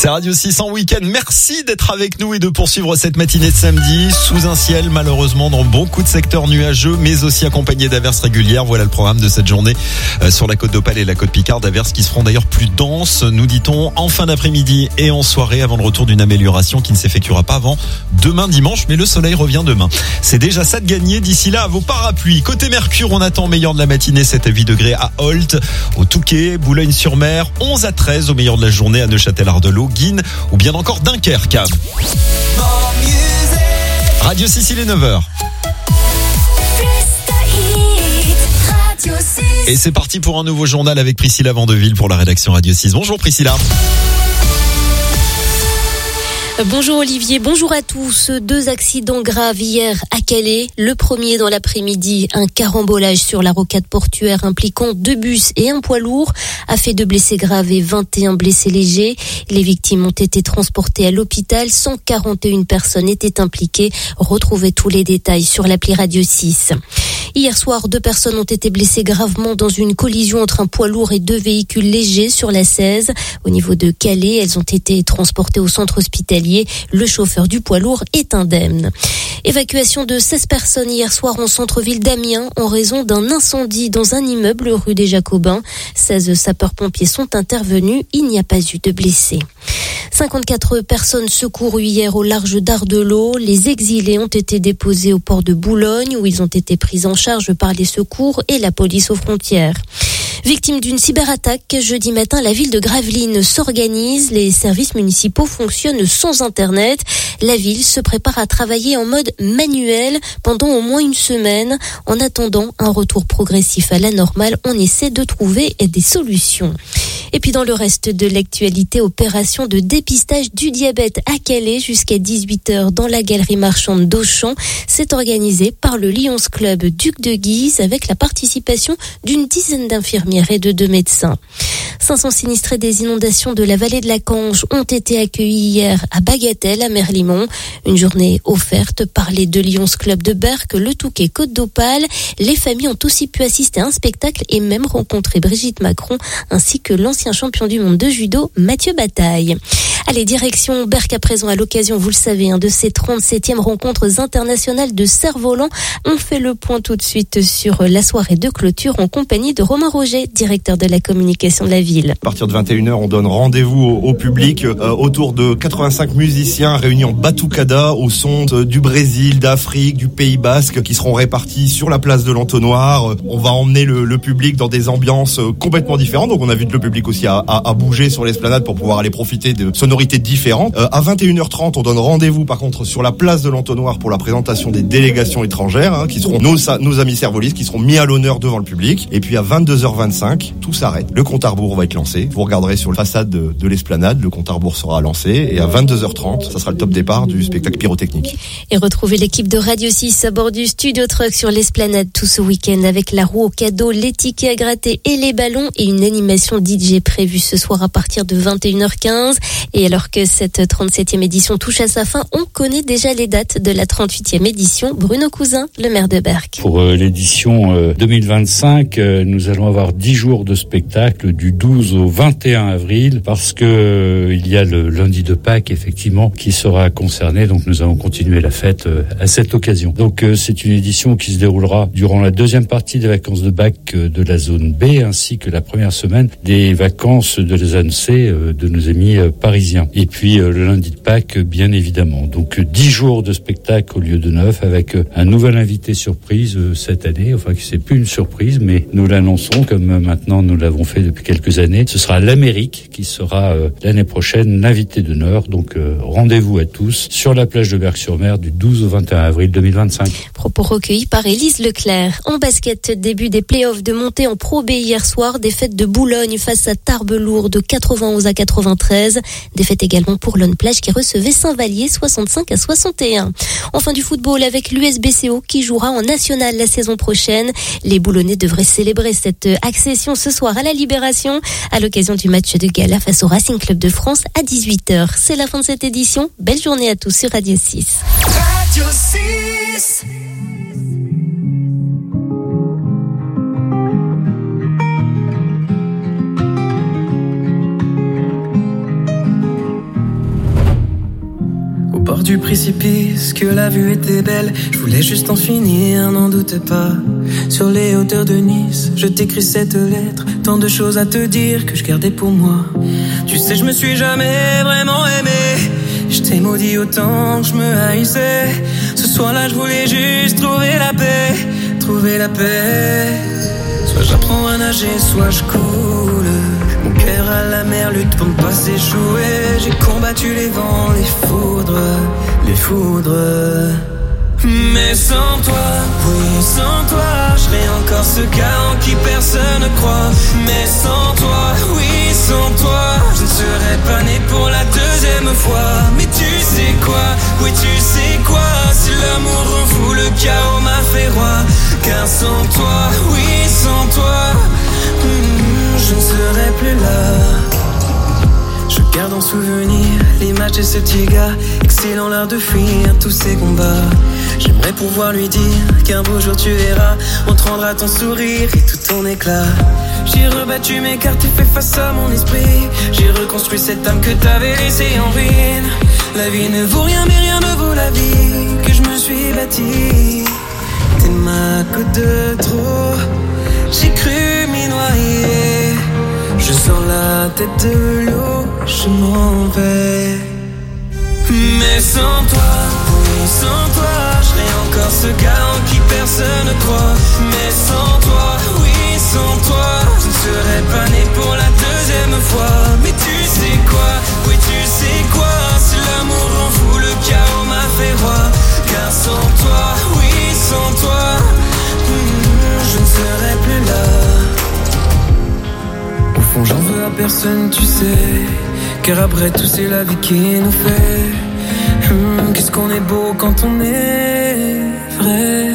C'est Radio 6 en week-end. Merci d'être avec nous et de poursuivre cette matinée de samedi sous un ciel malheureusement dans beaucoup de secteurs nuageux, mais aussi accompagné d'averses régulières. Voilà le programme de cette journée sur la côte d'Opale et la côte Picard. D'averses qui seront d'ailleurs plus denses, nous dit-on, en fin d'après-midi et en soirée avant le retour d'une amélioration qui ne s'effectuera pas avant demain dimanche, mais le soleil revient demain. C'est déjà ça de gagner. D'ici là, à vos parapluies. Côté Mercure, on attend meilleur de la matinée, 7 à 8 degrés à Holt, au Touquet, Boulogne-sur-Mer, 11 à 13 au meilleur de la journée à Neuchâtel-Ardelot, Guînes ou bien encore Dunkerque. Radio 6, il est 9h. Et c'est parti pour un nouveau journal avec Priscilla Vandeville pour la rédaction Radio 6. Bonjour Priscilla. Bonjour Olivier, bonjour à tous. 2 accidents graves hier à Calais. Le premier dans l'après-midi, un carambolage sur la rocade portuaire impliquant 2 bus et un poids lourd a fait 2 blessés graves et 21 blessés légers. Les victimes ont été transportées à l'hôpital. 141 personnes étaient impliquées. Retrouvez tous les détails sur l'appli Radio 6. Hier soir, 2 personnes ont été blessées gravement dans une collision entre un poids lourd et 2 véhicules légers sur la 16. Au niveau de Calais, elles ont été transportées au centre hospitalier. Le chauffeur du poids lourd est indemne. Évacuation de 16 personnes hier soir en centre-ville d'Amiens en raison d'un incendie dans un immeuble rue des Jacobins. 16 sapeurs-pompiers sont intervenus. Il n'y a pas eu de blessés. 54 personnes secourues hier au large d'Ardelot. Les exilés ont été déposés au port de Boulogne où ils ont été pris en charge par les secours et la police aux frontières. Victime d'une cyberattaque, jeudi matin, la ville de Gravelines s'organise. Les services municipaux fonctionnent sans Internet. La ville se prépare à travailler en mode manuel pendant au moins une semaine. En attendant un retour progressif à la normale, on essaie de trouver des solutions. Et puis dans le reste de l'actualité, opération de dépistage du diabète à Calais jusqu'à 18h dans la galerie marchande d'Auchan. C'est organisé par le Lions Club Duc de Guise avec la participation d'une dizaine d'infirmières et de 2 médecins. 500 sinistrés des inondations de la vallée de la Cange ont été accueillis hier à Bagatelle, à Merlimont. Une journée offerte par les 2 Lions Club de Berck, le Touquet, Côte d'Opale. Les familles ont aussi pu assister à un spectacle et même rencontrer Brigitte Macron ainsi que l'ancien champion du monde de judo, Mathieu Bataille. Allez, direction Berck à présent à l'occasion, vous le savez, de ces 37e rencontres internationales de cerf-volant. On fait le point tout de suite sur la soirée de clôture en compagnie de Romain Roger, directeur de la communication de la ville. À partir de 21h, on donne rendez-vous au public autour de 85 musiciens réunis en batucada au son du Brésil, d'Afrique, du Pays Basque qui seront répartis sur la place de l'Entonnoir. On va emmener le public dans des ambiances complètement différentes. Donc on a vu le public aussi à bouger sur l'esplanade pour pouvoir aller profiter de sonorités différentes. À 21h30, on donne rendez-vous par contre sur la place de l'Entonnoir pour la présentation des délégations étrangères qui seront nos amis cervolistes qui seront mis à l'honneur devant le public. Et puis à 22h25, tout s'arrête. Le compte à rebours va être lancé. Vous regarderez sur la façade de l'esplanade, le compte à rebours sera lancé et à 22h30, ça sera le top départ du spectacle pyrotechnique. Et retrouvez l'équipe de Radio 6 à bord du Studio Truck sur l'esplanade tout ce week-end avec la roue au cadeau, les tickets à gratter et les ballons et une animation DJ prévue ce soir à partir de 21h15. Et alors que cette 37e édition touche à sa fin, on connaît déjà les dates de la 38e édition. Bruno Cousin, le maire de Berck. Pour l'édition 2025, nous allons avoir 10 jours de spectacle du 12 au 21 avril parce que il y a le lundi de Pâques effectivement qui sera concerné. Donc nous allons continuer la fête à cette occasion. Donc c'est une édition qui se déroulera durant la deuxième partie des vacances de Pâques de la zone B ainsi que la première semaine des vacances de la zone C de nos amis parisiens. Et puis le lundi de Pâques bien évidemment. Donc 10 jours de spectacle au lieu de 9 avec un nouvel invité surprise cette année. Enfin c'est plus une surprise mais nous l'annonçons comme maintenant nous l'avons fait depuis quelques années. Ce sera l'Amérique qui sera l'année prochaine l'invité d'honneur. Donc rendez-vous à tous sur la plage de Berck-sur-Mer du 12 au 21 avril 2025. Propos recueillis par Élise Leclerc. En basket, début des playoffs de montée en Pro B hier soir. Défaite de Boulogne face à Tarbes-Lourdes de 91 à 93. Défaite également pour Lone Plage qui recevait Saint-Vallier 65 à 61. Enfin du football avec l'USBCO qui jouera en national la saison prochaine. Les Boulonnais devraient célébrer cette accession ce soir à la Libération à l'occasion du match de gala face au Racing Club de France à 18h. C'est la fin de cette édition. Belle journée à tous sur Radio 6. Radio 6. bord du précipice, que la vue était belle. Je voulais juste en finir, n'en doute pas. Sur les hauteurs de Nice, je t'écris cette lettre. Tant de choses à te dire que je gardais pour moi. Tu sais, je me suis jamais vraiment aimé. Je t'ai maudit autant que je me haïssais. Ce soir-là, je voulais juste trouver la paix. Trouver la paix. Soit j'apprends à nager, soit je coule. Mon cœur à la mer lutte pour ne pas s'échouer. J'ai combattu les vents, les foudres, les foudres. Mais sans toi, oui sans toi, je serais encore ce gars en qui personne ne croit. Mais sans toi, oui sans toi, je ne serais pas né pour la deuxième fois. Mais tu sais quoi, oui tu sais quoi, si l'amour rend fou, le chaos m'a fait roi. Car sans toi, oui sans toi, je ne serais plus là. Je garde en souvenir l'image de ce petit gars, excellent l'art de fuir tous ces combats. J'aimerais pouvoir lui dire qu'un beau jour tu verras, on te rendra ton sourire et tout ton éclat. J'ai rebattu mes cartes et fait face à mon esprit. J'ai reconstruit cette âme que t'avais laissée en ruine. La vie ne vaut rien mais rien ne vaut la vie que je me suis bâtie. T'es ma goutte de trop, j'ai cru m'y noyer. Je sors la tête de l'eau, je m'en vais. Mais sans toi, oui sans toi, je serais encore ce gars en qui personne ne croit. Mais sans toi, oui sans toi, je ne serais pas né pour la deuxième fois. Mais tu sais quoi, oui tu sais quoi, si l'amour rend fou, le chaos m'a fait roi. Car sans toi, oui sans toi, je ne serais plus là. Au fond j'en veux à personne tu sais, car après tout c'est la vie qui nous fait. Qu'est-ce qu'on est beau quand on est vrai.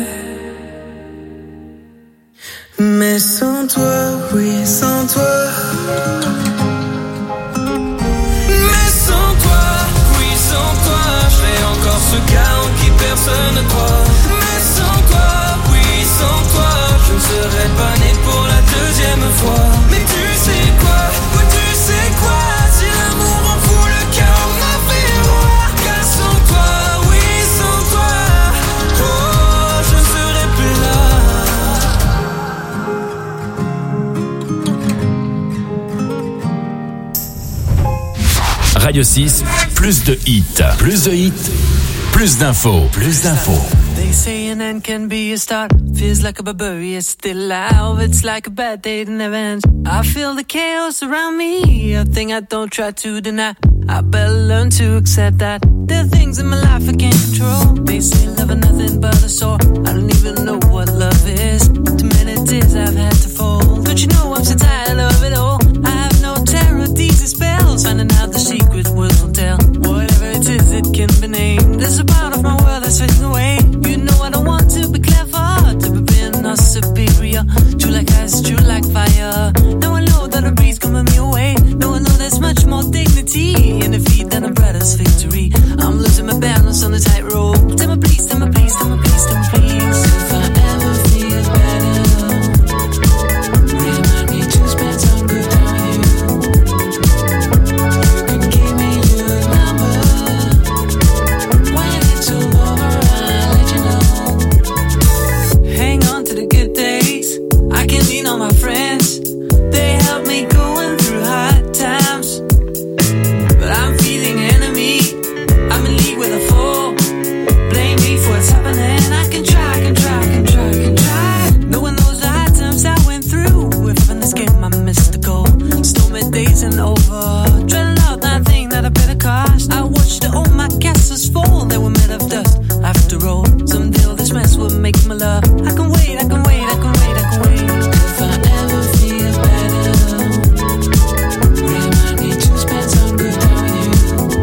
Mais sans toi, oui sans toi. Mais sans toi, oui sans toi, je serais encore ce gars en qui personne ne croit. Mais sans toi, oui sans toi, je ne serais pas né pour la deuxième fois. Mais tu sais quoi, oui tu sais quoi, si l'amour en fout le chaos m'a fait roi. Car sans toi, oui sans toi, oh je ne serais plus là. Radio 6, plus de hits. Plus de hits, plus d'infos. Plus d'infos. They say an end can be a start. Feels like a barbarian, it's still alive. It's like a bad day that never ends. I feel the chaos around me, a thing I don't try to deny. I better learn to accept that there are things in my life I can't control. They say love is nothing but a sore. I don't even know what love is. Too many tears I've had to fold. Don't you know I'm so tired of it all? I have no terror, these are spells. Finding out the secret words won't tell. Whatever it is, it can be named. There's a part of my world that's fading away. You know I don't want to be clever, to be being not superior. True like ice, true like fire. Now I know that a breeze coming me away. Now I know there's much more dignity in defeat than a brother's victory. I'm losing my balance on the tightrope. Tell me please, tell me please, tell me please, tell me please. If I ever feel better, remind me to spend some good time. You can give me your number. When it's all over, I'll let you know. Hang on to the good days. I can lean on my friends. They help me going through hard times. But I'm feeling enemy. I'm in league with a fool. Blame me for what's happening. I can try, can try, can try, can try. No one knows the hard times I went through. If in this game I missed the goal. Stormy days and over. Dreading out that thing that I paid a cost. I watched all my castles fall. They were made of dust. After all, someday all this mess will make my love. I can wait, I can wait, I can wait, I can wait. If I ever feel better, remind me to spend some good time with you.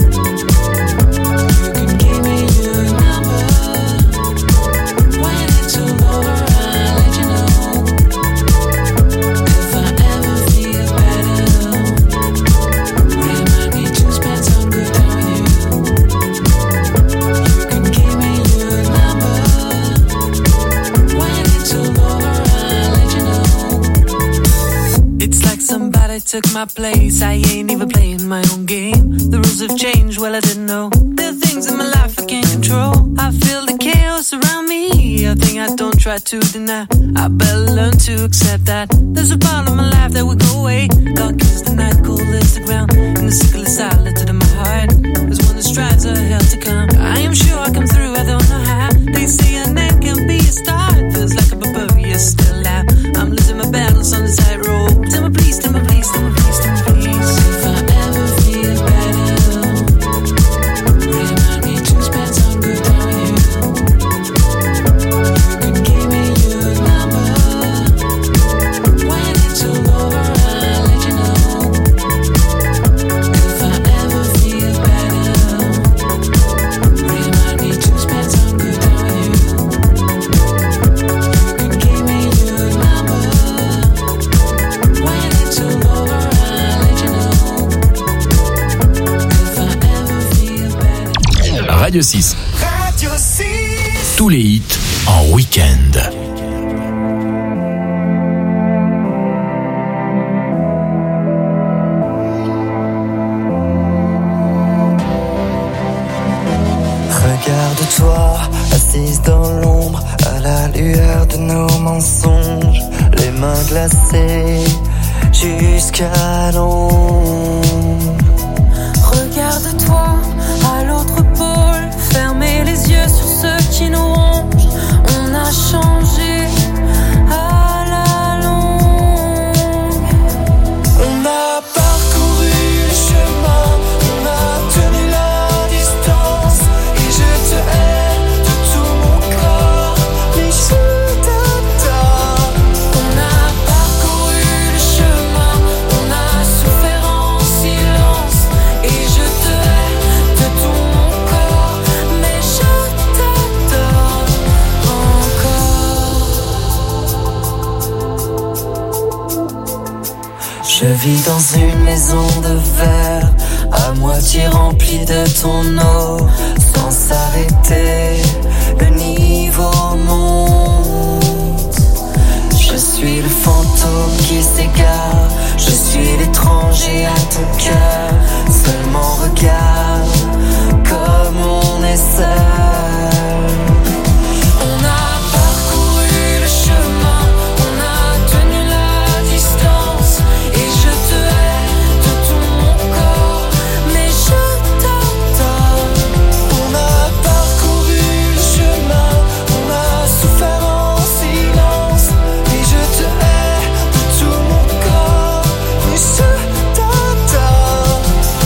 You can give me your number. When it's all over, I'll let you know. If I ever feel better, remind me to spend some good time with you. You can give me your number. When it's all over, I'll let you know. It's like somebody took my place. I ain't even playing my own game. The rules have changed, well I didn't know. There are things in my life I feel the chaos around me, a thing I don't try to deny. I better learn to accept that there's a part of my life that will go away. Dark is the night, cold is the ground, and the sickle is silent in my heart. There's one that strives a hell to come. I am sure I come through, I don't know how. They say an end can be a start. Feels like a barbarian still out. I'm losing my battles on the tightrope. Tell me please, tell me please, tell me please, tell me please. If I ever feel better, remind me to spend some good on you. You can give me your number. When it's all over, I'll let you know. If I ever feel better, remind me to spend some good on you. You can give me your number. When it's all over, I'll let you know. If I ever feel better. Radio 6. Radio 6. Tous les hits en week-end. Regarde-toi, assise dans l'ombre, à la lueur de nos mensonges, les mains glacées jusqu'à l'ombre. Regarde-toi à l'autre pôle, fermez les yeux sur ceux qui nous rongent. On a changé à la longue. On a parcouru le chemin, on a tenu la distance, et je te hais de tout mon corps, mais je t'adore. On a parcouru le chemin, on a souffert en silence, et je te hais de tout mon corps, mais je t'adore encore. Je vis dans une maison de verre, à moitié remplie de ton eau, sans s'arrêter, le niveau monte. Je suis le fantôme qui s'égare, je suis l'étranger à ton cœur. Seulement regarde comme on est seul. On a parcouru le chemin, on a tenu la distance, et je te hais de tout mon corps, mais je t'adore. On a parcouru le chemin, on a souffert en silence, et je te hais de tout mon corps, mais je t'adore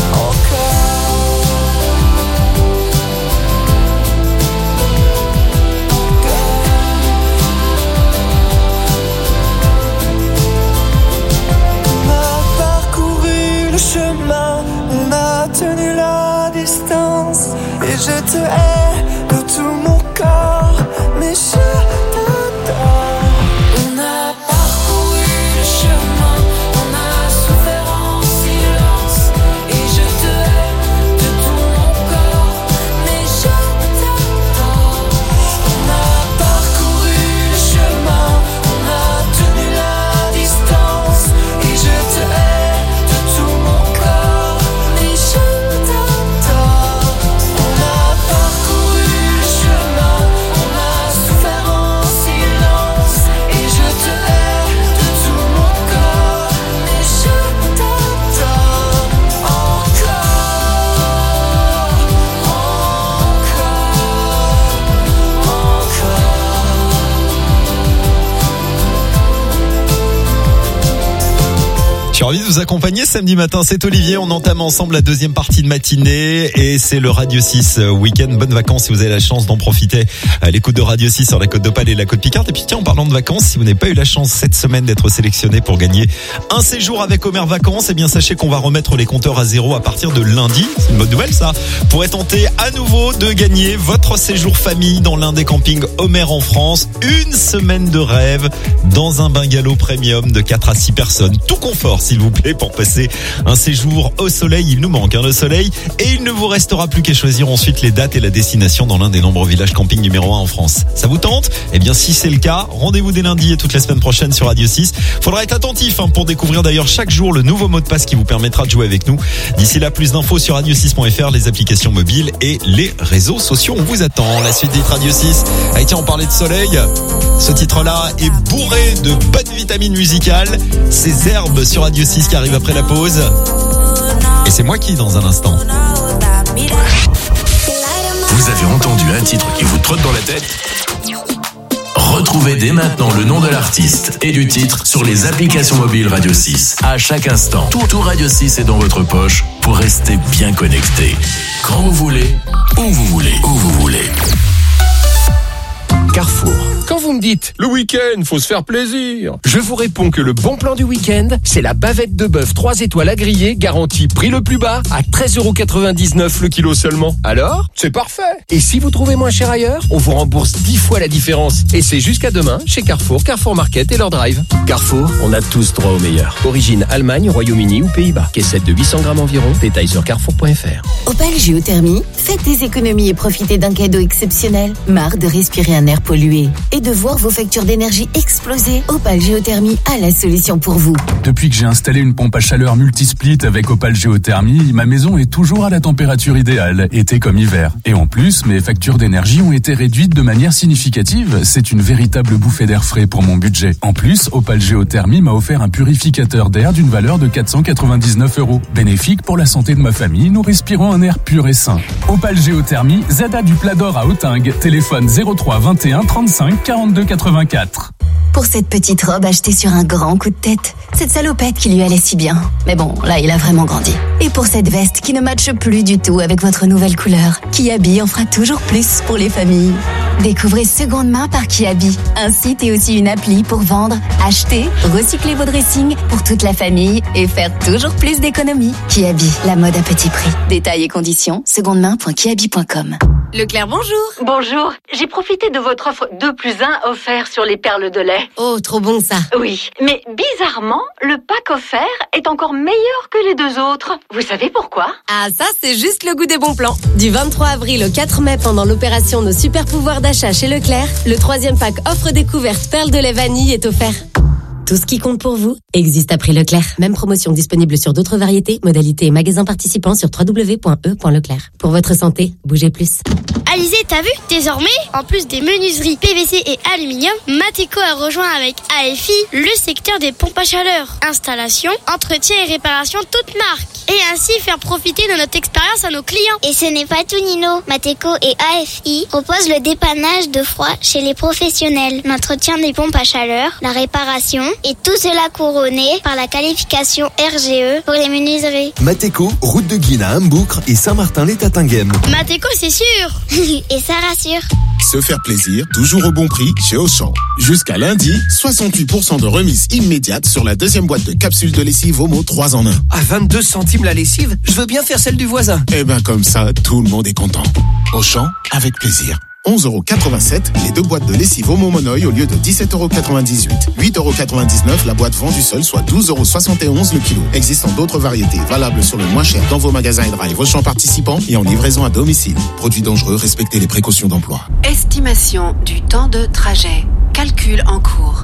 encore. On a parcouru le chemin, on a tenu la distance, et je te hais de tout mon corps, mais je t'adore. On a parcouru le chemin, on a souffert en silence, et je te hais de tout mon corps, mais je t'adore. On a parcouru le chemin, on a tenu la distance, et je te hais de tout mon corps, mais je t'adore. On a parcouru le chemin, on a souffert en silence, et je te hais de tout mon corps, mais je t'adore J'ai envie de vous accompagner samedi matin, c'est Olivier, on entame ensemble la deuxième partie de matinée et c'est le Radio 6 Week-end. Bonnes vacances si vous avez la chance d'en profiter à l'écoute de Radio 6 sur la Côte d'Opale et la Côte Picarde. Et puis tiens, en parlant de vacances, si vous n'avez pas eu la chance cette semaine d'être sélectionné pour gagner un séjour avec Omer Vacances, eh bien sachez qu'on va remettre les compteurs à zéro à partir de lundi. C'est une bonne nouvelle ça. Pourrez tenter à nouveau de gagner votre séjour famille dans l'un des campings Omer en France. Une semaine de rêve dans un bungalow premium de 4 à 6 personnes. Tout confort s'il s'il vous plaît, pour passer un séjour au soleil. Il nous manque le soleil et il ne vous restera plus qu'à choisir ensuite les dates et la destination dans l'un des nombreux villages camping numéro 1 en France. Ça vous tente? Eh bien, si c'est le cas, rendez-vous dès lundi et toute la semaine prochaine sur Radio 6. Faudra être attentif pour découvrir d'ailleurs chaque jour le nouveau mot de passe qui vous permettra de jouer avec nous. D'ici là, plus d'infos sur radio6.fr, les applications mobiles et les réseaux sociaux. On vous attend. La suite des Radio 6. Allez, tiens, on parlait de soleil. Ce titre-là est bourré de bonnes vitamines musicales. Ces herbes sur Radio 6 qui arrivent après la pause. Et c'est moi qui, dans un instant. Vous avez entendu un titre qui vous trotte dans la tête? Retrouvez dès maintenant le nom de l'artiste et du titre sur les applications mobiles Radio 6. À chaque instant, tout Radio 6 est dans votre poche pour rester bien connecté. Quand vous voulez, où vous voulez, où vous voulez. Carrefour. Quand vous me dites, le week-end, faut se faire plaisir, je vous réponds que le bon plan du week-end, c'est la bavette de bœuf 3 étoiles à griller, garantie prix le plus bas, à 13,99€ le kilo seulement. Alors, c'est parfait. Et si vous trouvez moins cher ailleurs, on vous rembourse 10 fois la différence. Et c'est jusqu'à demain, chez Carrefour, Carrefour Market et leur drive. Carrefour, on a tous droit au meilleur. Origine Allemagne, Royaume-Uni ou Pays-Bas. Caissette de 800 grammes environ, détail sur carrefour.fr. Opale Géothermie, faites des économies et profitez d'un cadeau exceptionnel. Marre de respirer un air pollué et de voir vos factures d'énergie exploser. Opale Géothermie a la solution pour vous. Depuis que j'ai installé une pompe à chaleur multisplit avec Opale Géothermie, ma maison est toujours à la température idéale, été comme hiver. Et en plus, mes factures d'énergie ont été réduites de manière significative. C'est une véritable bouffée d'air frais pour mon budget. En plus, Opale Géothermie m'a offert un purificateur d'air d'une valeur de 499€. Bénéfique pour la santé de ma famille, nous respirons un air pur et sain. Opale Géothermie, Zada du Plat d'Or à Autingue, téléphone 03 21 35 42 84. Pour cette petite robe achetée sur un grand coup de tête, cette salopette qui lui allait si bien. Mais bon, là, il a vraiment grandi. Et pour cette veste qui ne matche plus du tout avec votre nouvelle couleur, Kiabi en fera toujours plus pour les familles. Découvrez Seconde Main par Kiabi, un site et aussi une appli pour vendre, acheter, recycler vos dressings pour toute la famille et faire toujours plus d'économies. Kiabi, la mode à petit prix. Détails et conditions, secondemain.kiabi.com. Leclerc, bonjour. Bonjour. J'ai profité de votre offre 2+1 offert sur les perles de lait. Oh, trop bon ça. Oui, mais bizarrement, le pack offert est encore meilleur que les deux autres. Vous savez pourquoi? Ah, ça, c'est juste le goût des bons plans. Du 23 avril au 4 mai, pendant l'opération Nos super pouvoirs d'achat chez Leclerc, le 3e pack offre découverte perles de lait vanille est offert. Tout ce qui compte pour vous existe à prix Leclerc. Même promotion disponible sur d'autres variétés, modalités et magasins participants sur www.e.leclerc. Pour votre santé, bougez plus. Alizé, t'as vu? Désormais, en plus des menuiseries PVC et aluminium, Mateko a rejoint avec AFI le secteur des pompes à chaleur. Installation, entretien et réparation toutes marques. Et ainsi faire profiter de notre expérience à nos clients. Et ce n'est pas tout, Nino. Mateko et AFI proposent le dépannage de froid chez les professionnels, l'entretien des pompes à chaleur, la réparation, et tout cela couronné par la qualification RGE pour les menuiseries. Mateko, route de Guînes à Hamboucre et Saint-Martin-les-Tatinguem. Mateko, c'est sûr. Et ça rassure. Se faire plaisir, toujours au bon prix chez Auchan. Jusqu'à lundi, 68% de remise immédiate sur la deuxième boîte de capsules de lessive Omo 3 en 1. À 22 centimes la lessive, je veux bien faire celle du voisin. Eh ben comme ça, tout le monde est content. Auchan, avec plaisir. 11,87€ les deux boîtes de lessive Omo Monoï au lieu de 17,98€. 8,99€ la boîte vendue seule, soit 12,71€ le kilo. Existant d'autres variétés, valables sur le moins cher dans vos magasins et drive Auchan participants et en livraison à domicile. Produits dangereux, respectez les précautions d'emploi. Estimation du temps de trajet. Calcul en cours.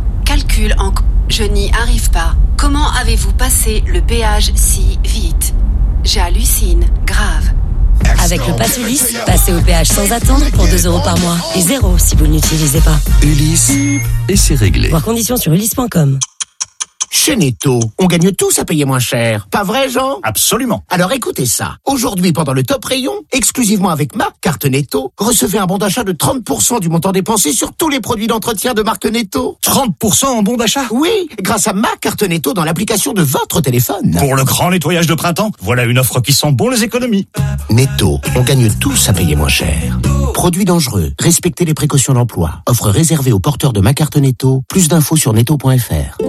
Je n'y arrive pas. Comment avez-vous passé le péage si vite? J'hallucine, grave. Avec le Pass Ulysse, passez au péage sans attendre pour 2€ par mois. Et 0 si vous ne l'utilisez pas. Ulysse, et c'est réglé. Voir conditions sur ulysse.com. Chez Netto, on gagne tous à payer moins cher. Pas vrai, Jean? Absolument. Alors écoutez ça. Aujourd'hui, pendant le top rayon, exclusivement avec ma carte Netto, recevez un bon d'achat de 30% du montant dépensé sur tous les produits d'entretien de marque Netto. 30% en bon d'achat? Oui, grâce à ma carte Netto dans l'application de votre téléphone. Pour le grand nettoyage de printemps, voilà une offre qui sent bon les économies. Netto, on gagne tous à payer moins cher. Produits dangereux, respectez les précautions d'emploi. Offre réservée aux porteurs de ma carte Netto. Plus d'infos sur netto.fr.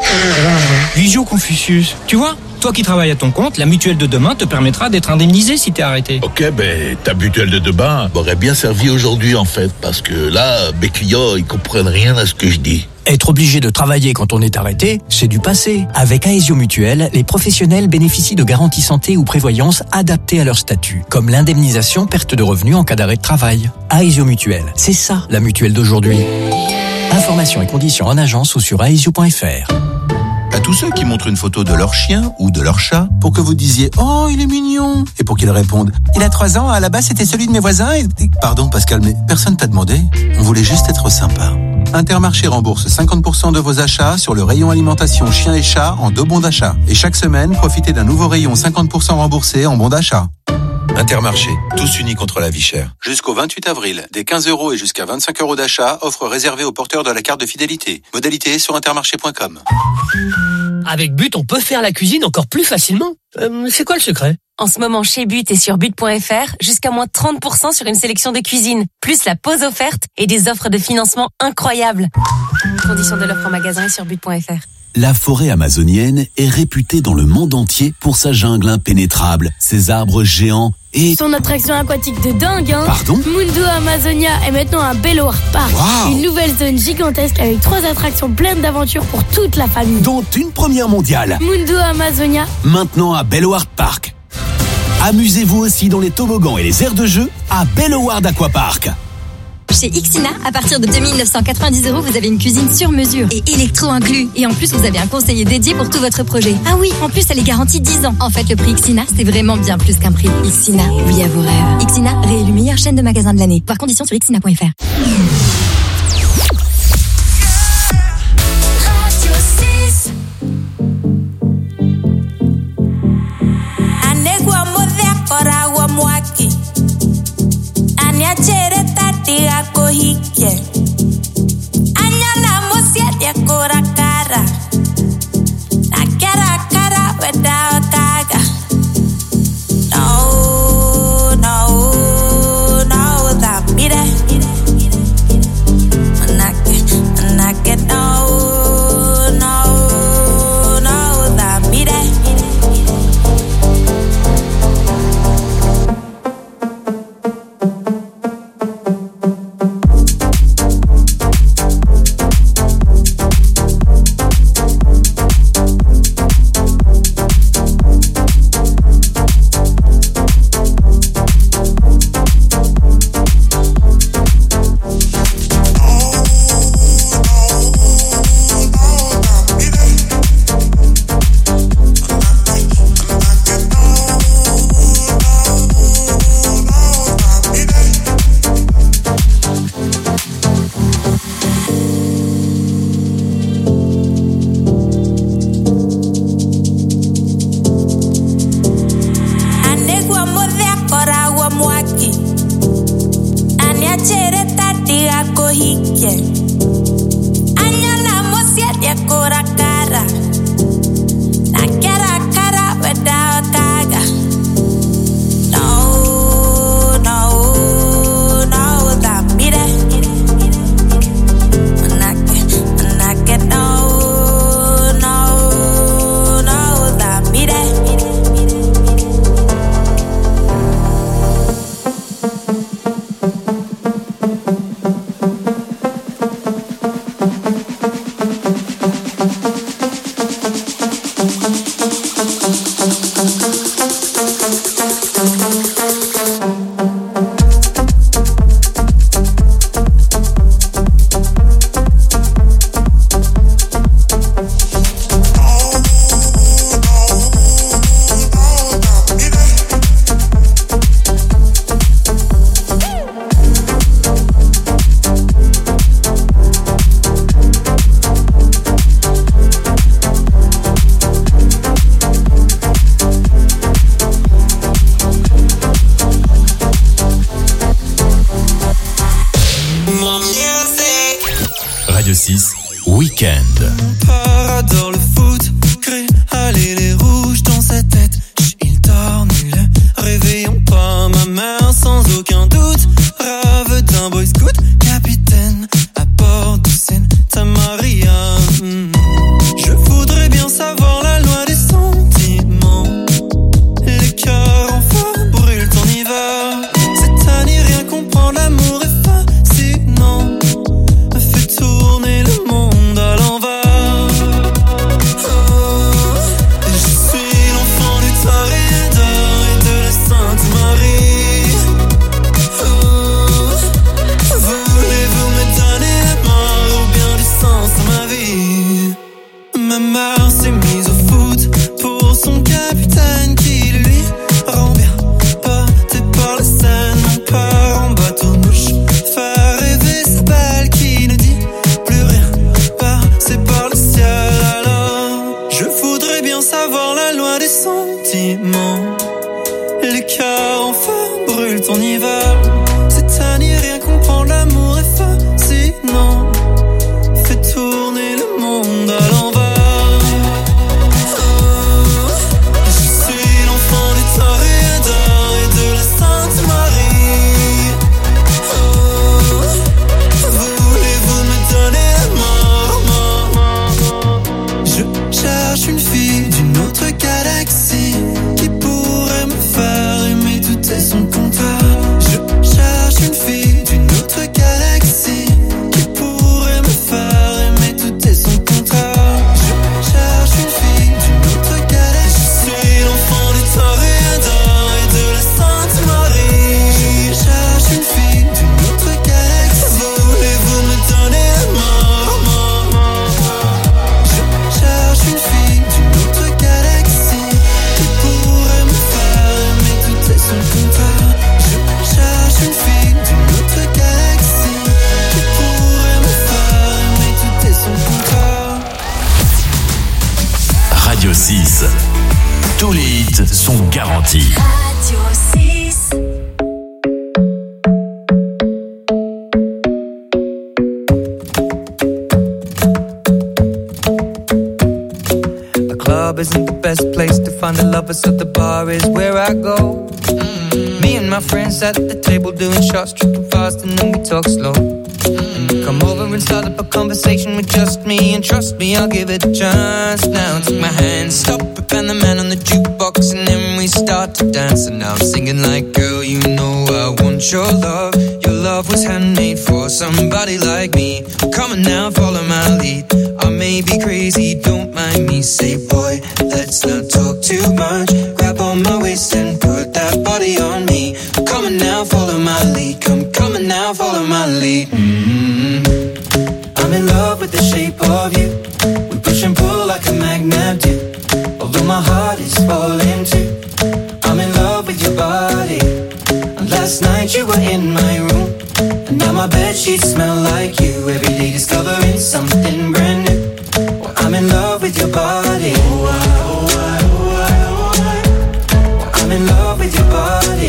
Visio Confucius, tu vois, toi qui travailles à ton compte, la mutuelle de demain te permettra d'être indemnisé si t'es arrêté. Ok, ta mutuelle de demain m'aurait bien servi aujourd'hui en fait, parce que là, mes clients, ils comprennent rien à ce que je dis. Être obligé de travailler quand on est arrêté, c'est du passé. Avec Aesio Mutuelle, les professionnels bénéficient de garanties santé ou prévoyance adaptées à leur statut, comme l'indemnisation perte de revenus en cas d'arrêt de travail. Aesio Mutuelle, c'est ça la mutuelle d'aujourd'hui. Informations et conditions en agence ou sur aesio.fr. À tous ceux qui montrent une photo de leur chien ou de leur chat pour que vous disiez « Oh, il est mignon !» et pour qu'ils répondent « Il a 3 ans, à la base c'était celui de mes voisins et... » Pardon Pascal, mais personne t'a demandé. On voulait juste être sympa. Intermarché rembourse 50% de vos achats sur le rayon alimentation chien et chat en 2 bons d'achat. Et chaque semaine, profitez d'un nouveau rayon 50% remboursé en bons d'achat. Intermarché, tous unis contre la vie chère. Jusqu'au 28 avril, des 15 € et jusqu'à 25 € d'achat, offre réservée aux porteurs de la carte de fidélité. Modalité sur intermarché.com. Avec But, on peut faire la cuisine encore plus facilement. C'est quoi le secret ? En ce moment, chez But et sur but.fr, jusqu'à moins 30% sur une sélection de cuisine, plus la pause offerte et des offres de financement incroyables. Conditions de l'offre en magasin et sur but.fr. La forêt amazonienne est réputée dans le monde entier pour sa jungle impénétrable, ses arbres géants et... Son attraction aquatique de dingue, hein. Pardon ? Mundo Amazonia est maintenant un Bellower Park. Wow. Une nouvelle zone gigantesque avec 3 attractions pleines d'aventures pour toute la famille. Dont une première mondiale. Mundo Amazonia. Maintenant à Bellower Park. Amusez-vous aussi dans les toboggans et les aires de jeu à Bellower Aquapark. Chez Ixina, à partir de 2 990 €, vous avez une cuisine sur mesure et électro inclus. Et en plus, vous avez un conseiller dédié pour tout votre projet. Ah oui, en plus, elle est garantie 10 ans. En fait, le prix Ixina, c'est vraiment bien plus qu'un prix. Ixina, oui à vos rêves. Ixina, réélu meilleure chaîne de magasins de l'année. Voir conditions sur ixina.fr. Radio 6, Week-end. Adore le foot, crée, allez les rouges dans sa tête. Il dort nul, réveillons pas ma mère sans aucun doute. Rave d'un boy scout, capitaine, à bord de Santa Maria. Je voudrais garantie. Radio 6. The club isn't the best place to find the lovers, so the bar is where I go. Me and my friends at the table doing shots, tripping fast, and then we talk slow. And you come over and start up a conversation with just me, and trust me, I'll give it a chance. Now take my hand, stop it, and the man on the jukebox, and then we start to dance. And now I'm singing like, girl, you know I want your love. Your love was handmade for somebody like me. Come on now, follow my lead. I may be crazy, don't mind me. Say, boy, let's not talk too much. Grab on my waist and put that body on me. Come on now, follow my lead. Come on now, follow my lead. I'm in love with the shape of you. We push and pull like a magnet do. Although my heart is falling too. I'm in love with your body. And last night you were in my room, and now my bedsheets smell like you. Every day discovering something brand new. Well, I'm in love with your body. I'm in love with your body.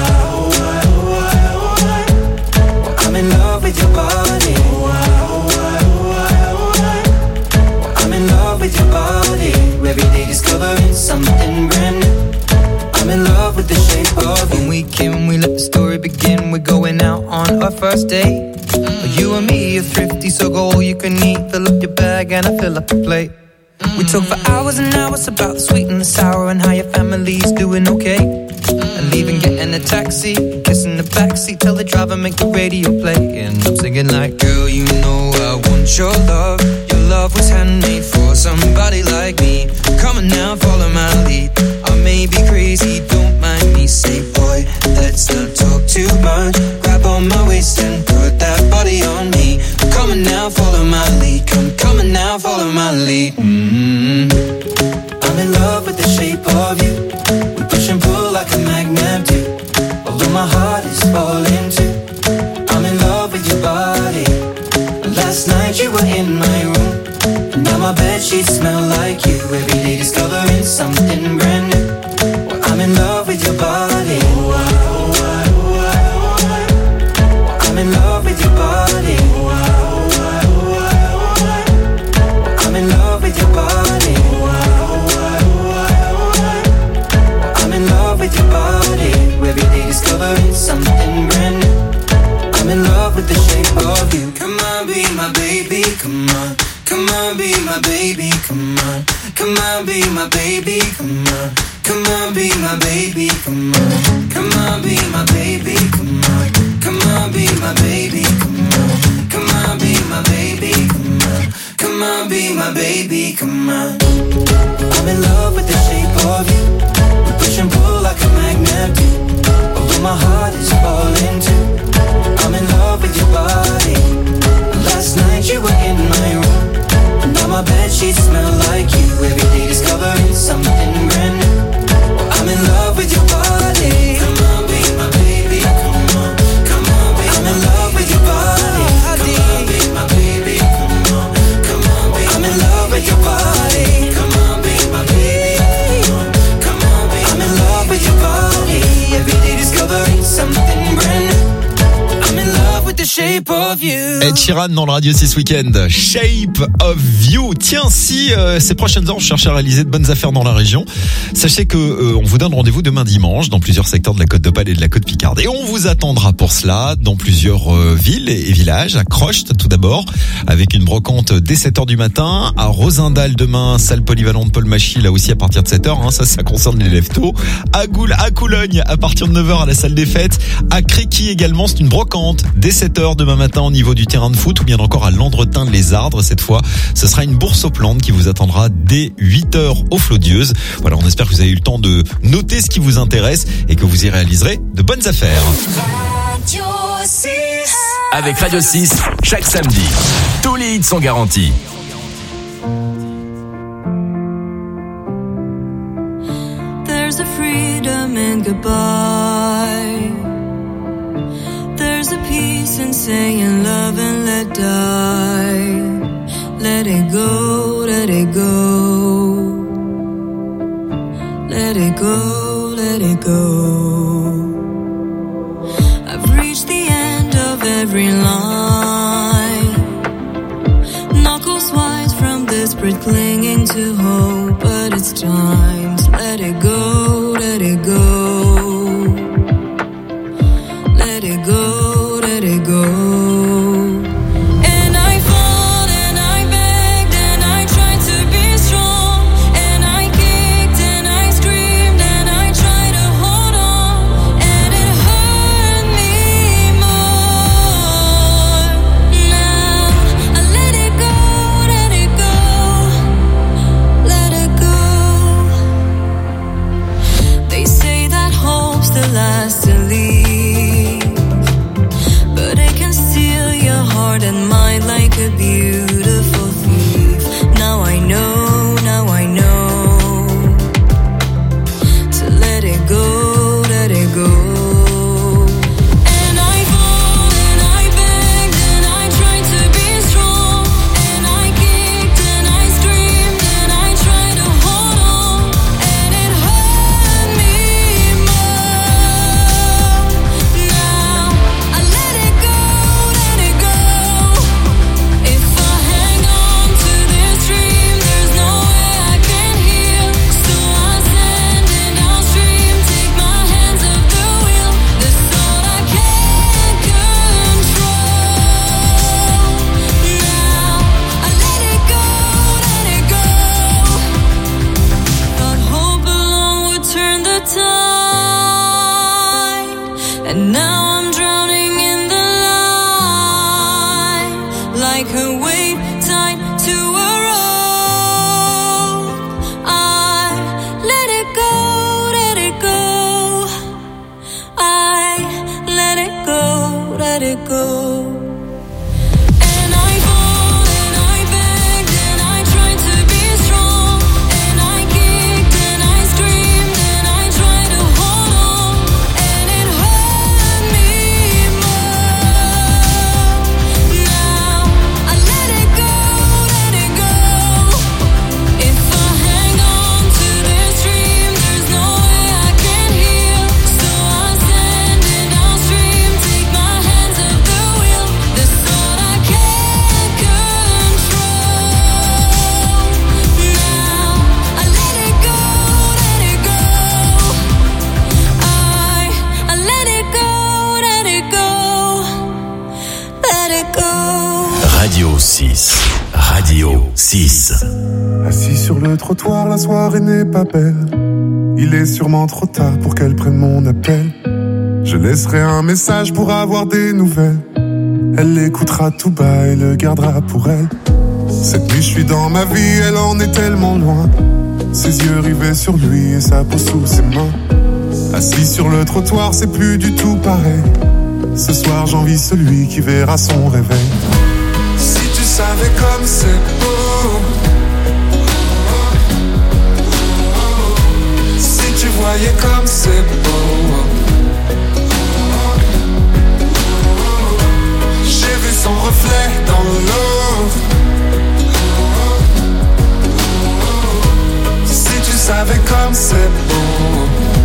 I'm in love with your body. I'm in love with your body. Every day discovering something brand new. I'm in love with the shape of you. When we came, we let the story begin. We're going out on our first date. You and me are thrifty, so go all you can eat. Fill up your bag and I fill up the plate. We talk for hours and hours about the sweet and the sour, and how your family's doing okay. And leaving, getting a taxi, kissing the backseat, tell the driver make the radio play. And I'm singing like, girl, you know I want your love. Your love was handmade for somebody like me. Come on now, follow my lead. I may be crazy, don't mind me. Say, boy, let's not talk too much. Grab on my waist and put that body on me. Come on now, follow my lead. Come on now, follow my lead. I'm in love with the shape of you. We push and pull like a magnet do. Although my heart is falling too. I'm in love with your body. Last night you were in my room, and now my bedsheets smell like you. Every day discovering something brand new. Well, I'm in love with your body. I'm in love with your body. I'm in love with your body. I'm in love with your body. Every day discovering something brand new. I'm in love with the shape of you. Come on, be my baby, come on. Come on, be my baby, come on. Come on, be my baby, come on. Come on, be my baby, come on. Come on, be my baby, come on. Come on, be my baby, come on. Come on, be my baby, come on. Come on, be my baby, come on. I'm in love with the shape of you. We push and pull like a magnet do. Although my heart is falling too. I'm in love with your body. Last night you were in my room, and now my bedsheets smell like you. Every day discovering something brand new. I'm in love with your body. Come on, be my baby. Come on, come on, be I'm in love with your body. Come on, be my baby. Come on, come on, be I'm in love with your body. Come on, be my baby. Come on, be I'm in love with your body. Every day discovering something brand new. I'm in love with the shape of you. Ed Sheeran dans le Radio 6 Weekend. Shape of You. Tiens, si ces prochaines heures, je cherche à réaliser de bonnes affaires dans la région, sachez que on vous donne rendez-vous demain dimanche dans plusieurs secteurs de la Côte d'Opale et de la Côte Picarde. Et on vous attendra pour cela dans plusieurs villes et villages. À Crocht tout d'abord, avec une brocante dès 7h du matin. À Rosendal demain, salle polyvalente Paul Machy, là aussi à partir de 7h. Hein, ça concerne les lève-tôt. À Coulogne, à partir de 9h à la salle des fêtes. À Créqui également, c'est une brocante dès 7h demain matin au niveau du terrain de foot, ou bien encore à l'Andretin de Les Ardres. Cette fois, ce sera une bourse aux plantes qui vous attendra dès 8h aux Flaudieuses. Voilà, on espère que vous avez eu le temps de noter ce qui vous intéresse et que vous y réaliserez de bonnes affaires. Radio 6. Avec Radio 6, chaque samedi, tous les hits sont garantis. There's a freedom in goodbye. There's a peace in saying love and let die. Let it go, let it go. Let it go, let it go. I've reached the end of every line. Knuckles white from desperate clinging to hope, but it's time to let it go, let it go. Let it go, let it go. And I fought and I begged and I tried to be strong. And I kicked and I screamed and I tried to hold on. And it hurt me more. Now I let it go, let it go. Let it go. They say that hope's the last to leave, but it can steal your heart and mind like a beautiful thief. Now I know, now I know to let it go, let it go. And I fought and I begged and I tried to be strong. And I kicked and I screamed and I tried to hold on. And it hurt me more. Now I let it go, let it go. If I hang on to this dream, there's no way I can heal. So I stand and I'll stream, take my hands off the wheel. There's all I can't control. Now I let it go, let it go. Thought hope alone would turn the tide, and now I'm drowning in the light, like a weight tied to a rope. I let it go, let it go. I let it go, let it go. And I fought and I begged and I tried to be strong. And I kicked and I screamed and I tried to hold on. And it hurt me more. Now I let it go, let it go. If I hang on to this dream, there's no way I can heal. So I stand and I'll stream, take my hands off the wheel. There's all I can't control. Now I let it go, let it go. I let it go, let it go. Let it go. Radio 6. Radio 6. Assis sur le trottoir, la soirée n'est pas belle. Il est sûrement trop tard pour qu'elle prenne mon appel. Je laisserai un message pour avoir des nouvelles. Elle l'écoutera tout bas et le gardera pour elle. Cette nuit je suis dans ma vie, elle en est tellement loin. Ses yeux rivés sur lui et sa peau sous ses mains. Assis sur le trottoir, c'est plus du tout pareil. Ce soir j'envie celui qui verra son réveil. Si tu savais comme c'est beau, si tu voyais comme c'est beau. J'ai vu son reflet dans l'eau. Si tu savais comme c'est beau.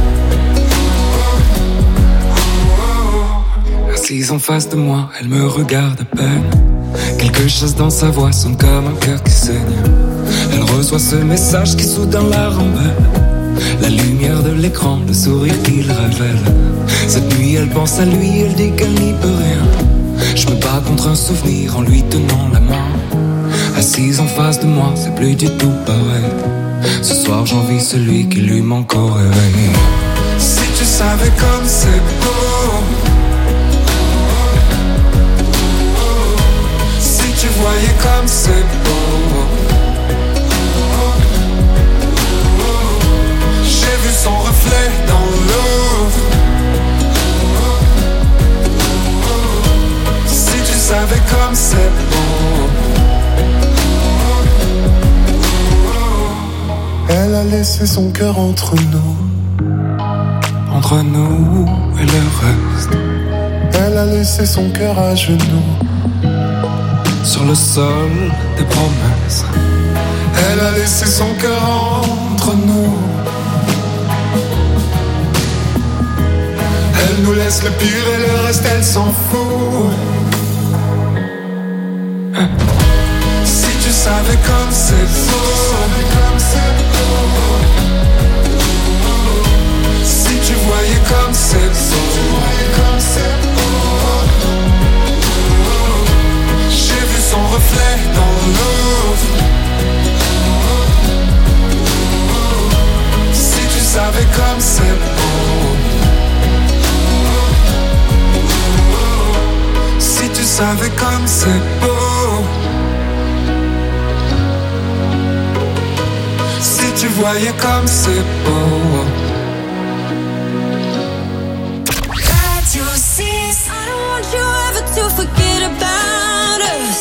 Assise en face de moi, elle me regarde à peine. Quelque chose dans sa voix sonne comme un cœur qui saigne. Elle reçoit ce message qui soudain la rembelle. La lumière de l'écran, le sourire qu'il révèle. Cette nuit elle pense à lui, elle dit qu'elle n'y peut rien. Je me bats contre un souvenir en lui tenant la main. Assise en face de moi, c'est plus du tout pareil. Ce soir j'envie celui qui lui manque au réveil. Si tu savais comme c'est beau. Si tu voyais comme c'est beau. J'ai vu son reflet dans l'eau. Si tu savais comme c'est beau. Elle a laissé son cœur entre nous. Entre nous et le reste. Elle a laissé son cœur à genoux. Sur le sol des promesses. Elle a laissé son cœur entre nous. Elle nous laisse le pire et le reste elle s'en fout. Si tu savais comme c'est beau. Si tu voyais comme c'est beau. J'ai vu son reflet dans l'eau. Si tu savais comme c'est beau. Si tu savais comme c'est beau. Si tu voyais comme c'est beau. Radio 6. I don't want you ever to forget about us.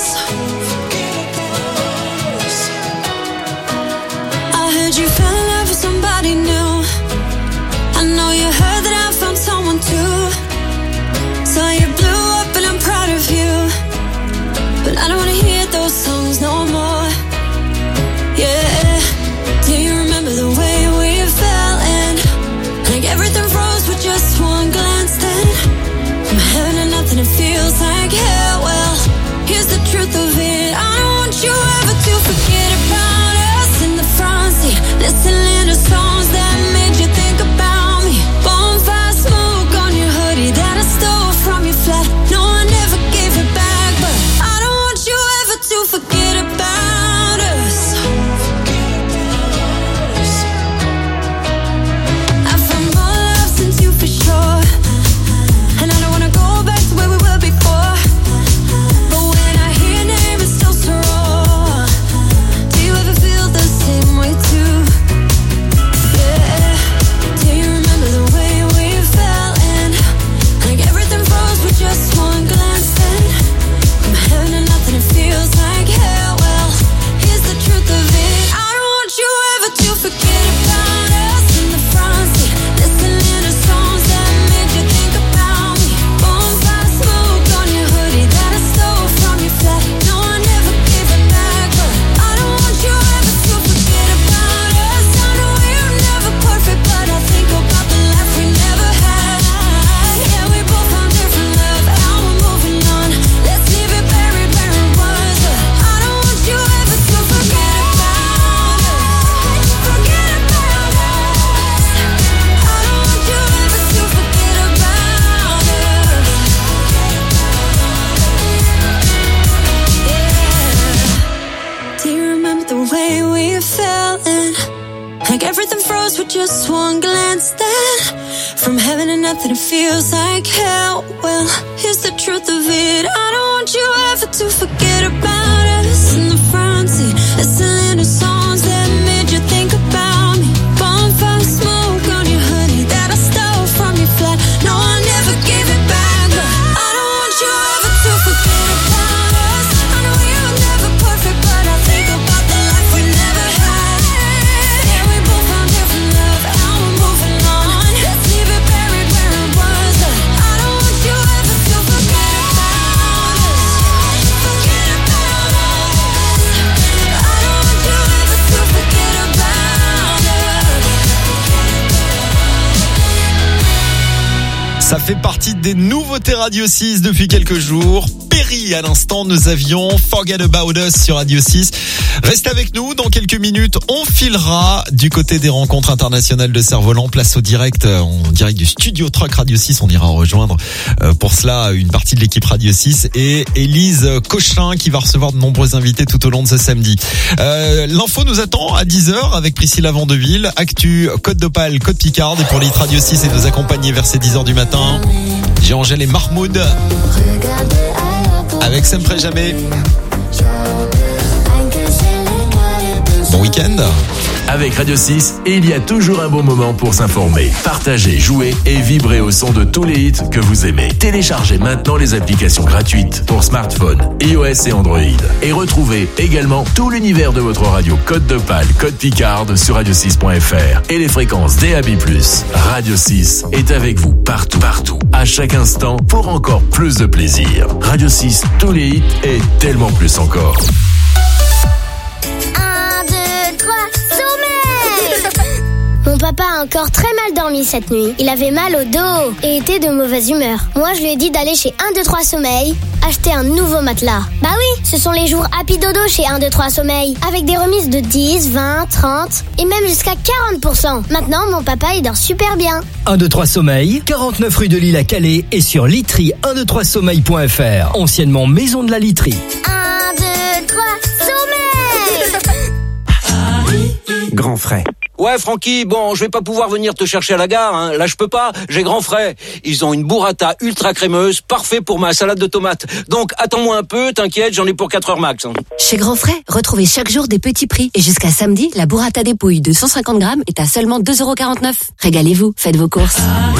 I heard you fell in love with somebody new. I know you heard that I found someone too. So you blew up and I'm proud of you. But I don't wanna hear those songs no more. Yeah. Do you remember the way we fell in? Like everything froze with just one glance then. From heaven to nothing it feels like hell. Well, here's the truth of it. I don't want you ever to forget about us in the front seat. Listening to songs that made you think about me. Bonfire smoke on your hoodie that I stole from your flat. No, I never gave it back, but I don't want you ever to forget about us. I found more love since you for sure. And I don't wanna go back to where we were before. But when I hear your name, it's still so raw. Do you ever feel the same way too? Yeah. Do you remember the way we fell in? Like everything froze with just one glance then. From heaven to nothing, it feels like hell. Well, here's the truth of it. I don't want you ever to forget about us in the front seat. Listening to songs that made you think about me. Bonfire smoke on your hoodie that I stole from your flat. No, I never gave it back, but I don't want you ever to forget about us. I know we're never perfect, but I think about the life we never had. Yeah, we both found different love, now we're moving on. Let's leave it buried where it was. But I don't want you ever to forget about us. Forget about us. I don't want you ever to forget about us. Yeah. Do you remember the way we fell in? Like everything froze with just one glance then. From heaven to nothing, it feels like hell. Well, here's the truth of it. I don't want you ever to forget about us in the front seat. Listening to songs that made you think about me. Bonfire smoke on your hoodie that I stole from your flat. No, I never gave it back, but I don't want you ever to forget about us. I know we were never perfect, but I think about the life we never had. Yeah, we both found different love, now we're moving on. Let's leave it buried where it was. But I don't want you ever to forget about us. Forget about us. I don't want you ever to forget about us. Ça fait partie des nouveautés Radio 6 depuis quelques jours. Perry, à l'instant, nous avions Forget About Us sur Radio 6. Restez avec nous, dans quelques minutes, on filera du côté des rencontres internationales de Cerf-Volant. Place au direct, en direct du studio Truck Radio 6. On ira rejoindre pour cela une partie de l'équipe Radio 6 et Élise Cochin qui va recevoir de nombreux invités tout au long de ce samedi. L'info nous attend à 10h avec Priscilla Vandeville. Actu, Côte d'Opale, Côte Picarde. Et pour l'élite Radio 6 et nous accompagner vers ces 10h du matin, j'ai Angèle et Mahmoud avec Sempre Jamais. Bon week-end. Avec Radio 6, il y a toujours un bon moment pour s'informer, partager, jouer et vibrer au son de tous les hits que vous aimez. Téléchargez maintenant les applications gratuites pour smartphone, iOS et Android. Et retrouvez également tout l'univers de votre radio Côte d'Opale, Côte Picarde sur radio6.fr et les fréquences DAB+. Radio 6 est avec vous partout, à chaque instant pour encore plus de plaisir. Radio 6, tous les hits et tellement plus encore. 1, 2, 3, sommeil. Mon papa a encore très mal dormi cette nuit. Il avait mal au dos et était de mauvaise humeur. Moi, je lui ai dit d'aller chez 1, 2, 3 Sommeil, acheter un nouveau matelas. Bah oui, ce sont les jours Happy Dodo chez 1, 2, 3 Sommeil, avec des remises de 10, 20, 30 et même jusqu'à 40%. Maintenant, mon papa, il dort super bien. 1, 2, 3 Sommeil, 49 rue de Lille à Calais et sur literie 123sommeil.fr, anciennement Maison de la Literie. 1, 2, 3 Sommeil. Grand frais. Ouais, Francky, bon, je vais pas pouvoir venir te chercher à la gare, hein. Là, je peux pas, j'ai grand frais. Ils ont une burrata ultra crémeuse, parfait pour ma salade de tomates. Donc, attends-moi un peu, t'inquiète, j'en ai pour 4 heures max. Hein. Chez Grand Frais, retrouvez chaque jour des petits prix. Et jusqu'à samedi, la burrata dépouille de 150 grammes est à seulement 2,49 €. Régalez-vous, faites vos courses.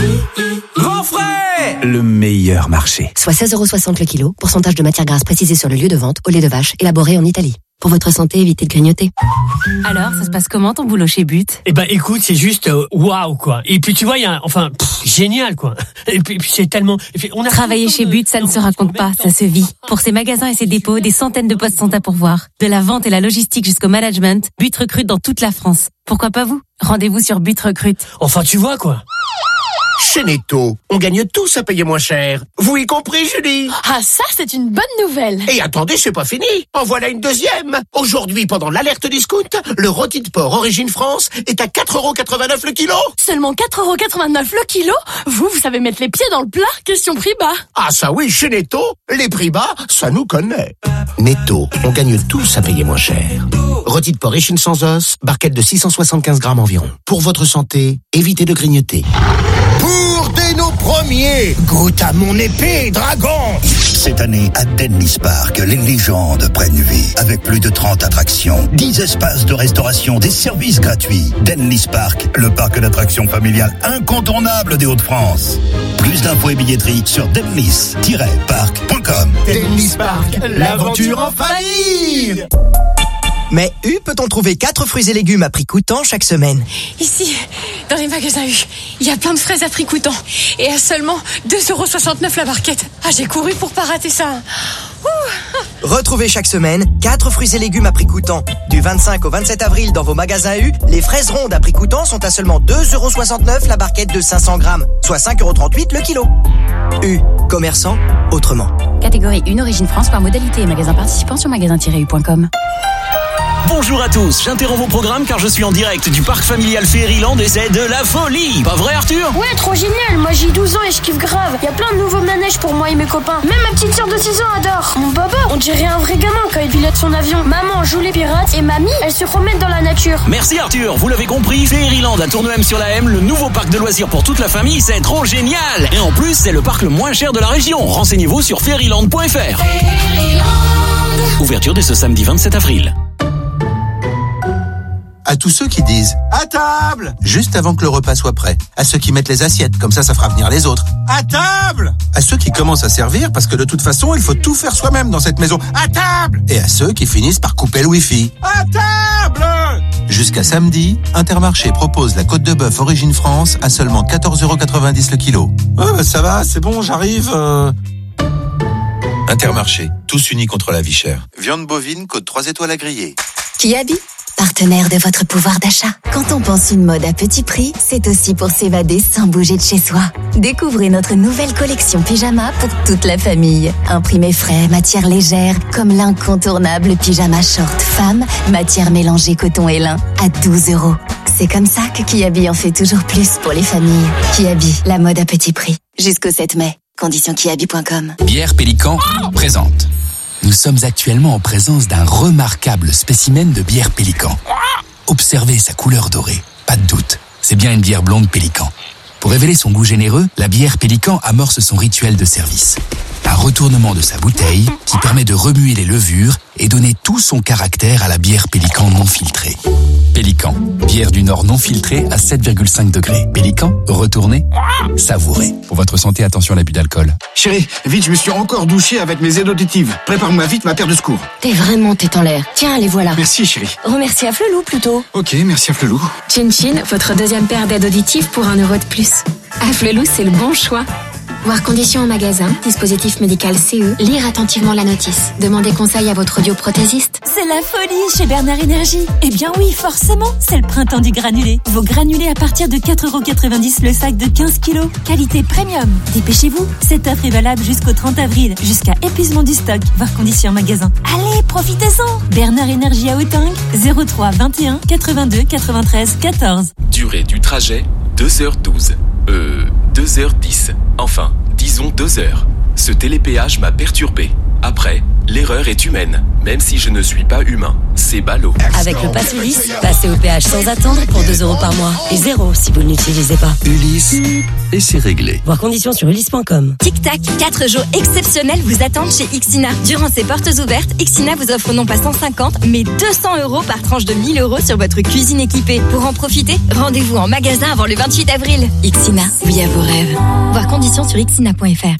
Grand frais, le meilleur marché. Soit 16,60 € le kilo, pourcentage de matière grasse précisé sur le lieu de vente, au lait de vache, élaboré en Italie. Pour votre santé, évitez de grignoter. Alors, ça se passe comment ton boulot chez But? Eh ben, écoute, c'est juste waouh quoi. Et puis tu vois, il y a, génial quoi. Et puis c'est tellement. Travailler chez But, ça ne se raconte pas, ça se vit. Pour ses magasins et ses dépôts, des centaines de postes sont à pourvoir. De la vente et la logistique jusqu'au management, But recrute dans toute la France. Pourquoi pas vous? Rendez-vous sur But Recrute. Enfin, tu vois quoi. Chez Netto, on gagne tous à payer moins cher. Vous y compris, Julie? Ah, ça, c'est une bonne nouvelle. Et attendez, c'est pas fini. En voilà une deuxième. Aujourd'hui, pendant l'alerte discount, le rôti de porc Origine France est à 4,89 € le kilo. Seulement 4,89 € le kilo? Vous savez mettre les pieds dans le plat, question prix bas. Ah ça oui, chez Netto, les prix bas, ça nous connaît. Netto, on gagne tous à payer moins cher. Rôti de porc échine sans os, barquette de 675 grammes environ. Pour votre santé, évitez de grignoter. Pour dès nos premiers, goûte à mon épée, dragon. Cette année, à Dennis Park, les légendes prennent vie. Avec plus de 30 attractions, 10 espaces de restauration, des services gratuits. Dennis Park, le parc d'attractions familial incontournable des Hauts-de-France. Plus d'infos et billetterie sur dennis-park.com. Dennis Park, l'aventure en famille. Mais U peut-on trouver 4 fruits et légumes à prix coûtant chaque semaine? Ici, dans les magasins U, il y a plein de fraises à prix coûtant. Et à seulement 2,69 € la barquette. Ah, j'ai couru pour pas rater ça. Retrouvez chaque semaine 4 fruits et légumes à prix coûtant. Du 25 au 27 avril dans vos magasins U, les fraises rondes à prix coûtant sont à seulement 2,69 € la barquette de 500 grammes, soit 5,38 € le kilo. U, commerçant autrement. Catégorie 1 Origine France par modalité et magasin participant sur magasin-u.com. Bonjour à tous, j'interromps vos programmes car je suis en direct du parc familial Fairyland et c'est de la folie. Pas vrai Arthur? Ouais, trop génial. Moi j'ai 12 ans et je kiffe grave. Il y a plein de nouveaux manèges pour moi et mes copains. Même ma petite sœur de 6 ans adore. Mon papa, on dirait un vrai gamin quand il pilote son avion. Maman joue les pirates et mamie, elle se promène dans la nature. Merci Arthur, vous l'avez compris, Fairyland à Tournemem-sur-la-M, le nouveau parc de loisirs pour toute la famille, c'est trop génial. Et en plus, c'est le parc le moins cher de la région. Renseignez-vous sur fairyland.fr. Ouverture dès ce samedi 27 avril. À tous ceux qui disent « À table !» juste avant que le repas soit prêt. À ceux qui mettent les assiettes, comme ça fera venir les autres. « À table !» À ceux qui commencent à servir, parce que de toute façon, il faut tout faire soi-même dans cette maison. « À table !» Et à ceux qui finissent par couper le wifi. « À table !» Jusqu'à samedi, Intermarché propose la côte de bœuf Origine France à seulement 14,90 € le kilo. « Ça va, c'est bon, j'arrive. Intermarché, tous unis contre la vie chère. Viande bovine, côte 3 étoiles à griller. Kiabi, partenaire de votre pouvoir d'achat. Quand on pense une mode à petit prix, c'est aussi pour s'évader sans bouger de chez soi. Découvrez notre nouvelle collection pyjama pour toute la famille. Imprimé frais, matière légère, comme l'incontournable pyjama short femme, matière mélangée coton et lin, à 12 €. C'est comme ça que Kiabi en fait toujours plus pour les familles. Kiabi, la mode à petit prix. Jusqu'au 7 mai. Conditions kiabi.com. Bière Pélican présente. Nous sommes actuellement en présence d'un remarquable spécimen de bière Pélican. Observez sa couleur dorée. Pas de doute, c'est bien une bière blonde Pélican. Pour révéler son goût généreux, la bière Pélican amorce son rituel de service. Un retournement de sa bouteille qui permet de remuer les levures et donner tout son caractère à la bière Pélican non filtrée. Pélican, bière du Nord non filtrée à 7,5 degrés. Pélican, retournez, savourez. Pour votre santé, attention à l'abus d'alcool. Chérie, vite, je me suis encore douché avec mes aides auditives. Prépare-moi vite ma paire de secours. T'es vraiment tête en l'air. Tiens, les voilà. Merci chérie. Remercie à Flelou plutôt. Ok, merci à Flelou. Chin Chin, votre deuxième paire d'aides auditives pour 1 € de plus. À Flelou, c'est le bon choix. Voir conditions en magasin, dispositif médical CE, lire attentivement la notice. Demandez conseil à votre audioprothésiste. C'est la folie chez Bernard Énergie. Eh bien oui, forcément, c'est le printemps du granulé. Vos granulés à partir de 4,90€ le sac de 15 kilos. Qualité premium. Dépêchez-vous, cette offre est valable jusqu'au 30 avril, jusqu'à épuisement du stock. Voir conditions en magasin. Allez, profitez-en. Bernard Énergie à Hauteng, 03 21 82 93 14. Durée du trajet, 2h12. 2h10. Enfin, disons 2 heures. Ce télépéage m'a perturbé. Après, l'erreur est humaine, même si je ne suis pas humain. C'est ballot. Avec le pass Ulysse, passez au péage sans attendre pour 2€ par mois. Et 0 si vous ne l'utilisez pas. Ulysse, et c'est réglé. Voir conditions sur ulysse.com. Tic Tac, 4 jours exceptionnels vous attendent chez Ixina. Durant ces portes ouvertes, Ixina vous offre non pas 150, mais 200€ par tranche de 1 000€ sur votre cuisine équipée. Pour en profiter, rendez-vous en magasin avant le 28 avril. Ixina, oui à vos rêves. Voir conditions sur ixina.fr.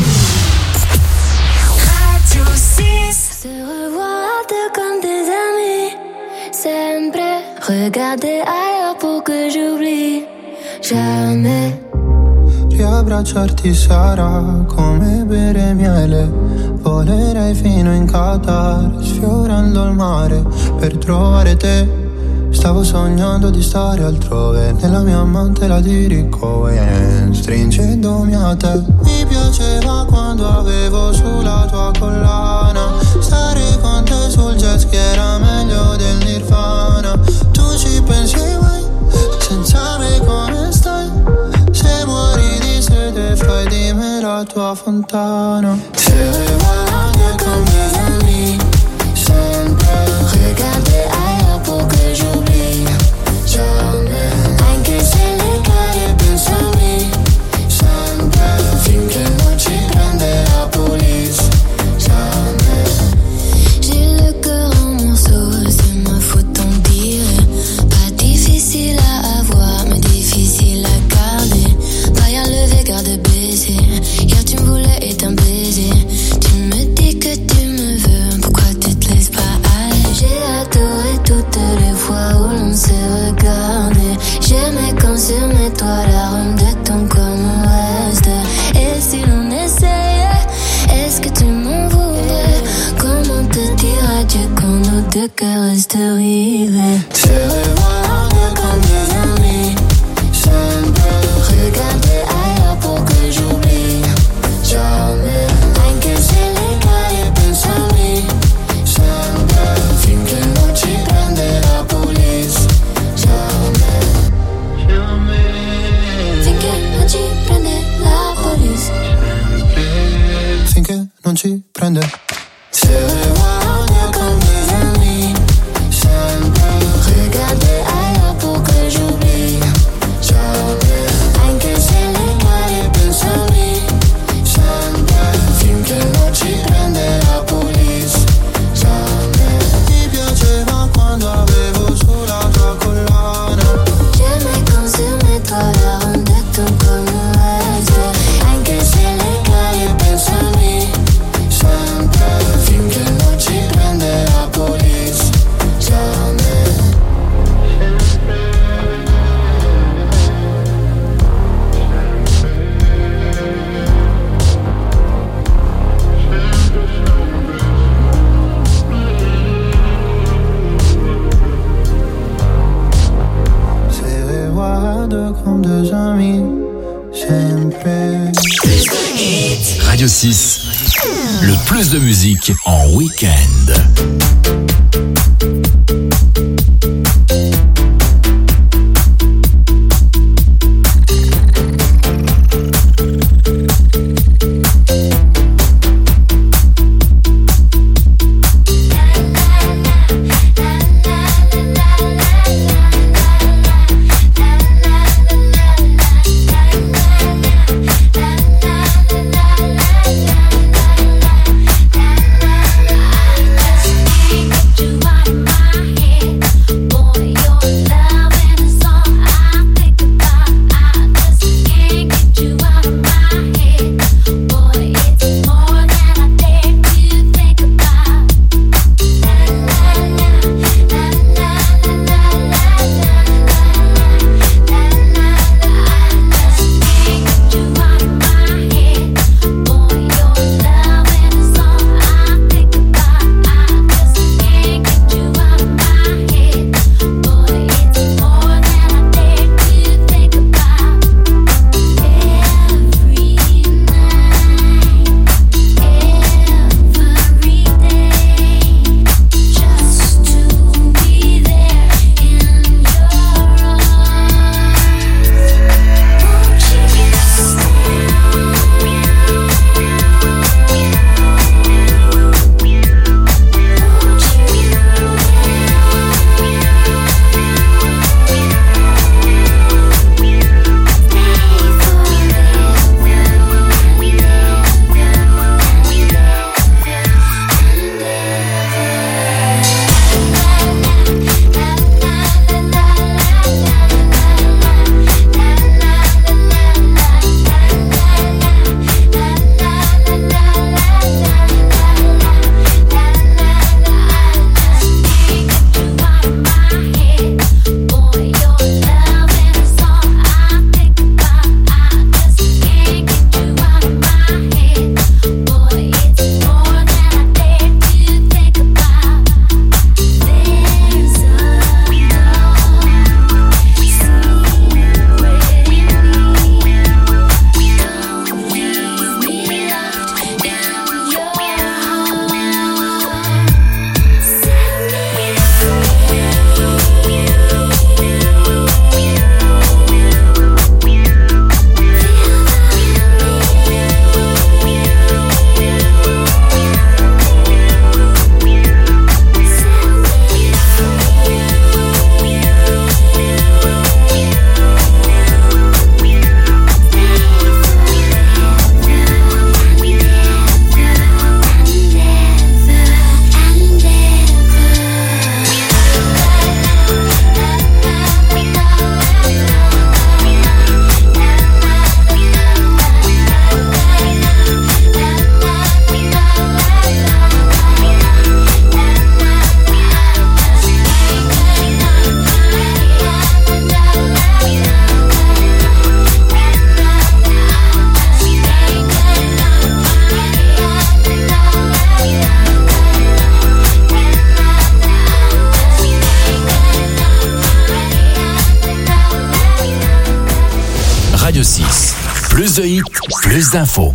Se revoir à deux comme des amis. Sempre regarder ailleurs pour que j'oublie. Jamais. Riabbracciarti sarà come bere miele. Volerei fino in Qatar, sfiorando il mare per trovare te. Stavo sognando di stare altrove, nella mia mantela di Ricohen, stringendomi a te. Mi piaceva quando avevo sulla tua collana, stare con te sul jet ski era meglio del Nirvana. Tu ci pensi mai, senza me come stai? Se muori di sete fai di me la tua fontana. Se regarder comme des amis, sempre regarder ailleurs pour que j'oublie. Jamais, anche se le cade pensami, sempre finché non ci prende la police. Jamais. J'ai le cœur en morceaux, c'est ma faute en dire. Pas difficile à avoir, mais difficile à garder. Pas à lever, garde baiser. Hier tu me voulais et t'un baiser. Tu me dis que tu me veux, pourquoi tu te laisses pas aller? J'ai adoré toutes les fois où l'on s'est regardé. J'aimais quand sur mes toits l'arôme de ton corps me reste. Et si l'on essayait, est-ce que tu m'en voudrais? Comment te dire adieu quand nos deux cœurs restent rivés? Se regarder comme des amis, sempre regarder ailleurs pour que j'oublie. Jamais, anche se le cade pensami, sempre finché non ci prende la police. Jamais, finché non ci prende la police. Finché non ci prende. Se regarder comme des amis, sempre regarder ailleurs pour que j'oublie. Jamais, anche se le cade pensami, sempre finché non ci prende la police. Jamais. Mi piaceva quando avevo sulla tua collana. J'aimais quand sur mes toits l'arôme de ton corps me reste. Anche se le cade pensami, sempre finché non ci prende la police. Jamais. Se regarder comme des amis, sempre. Radio 6, le plus de musique en week-end. You Plus de hits, plus d'infos.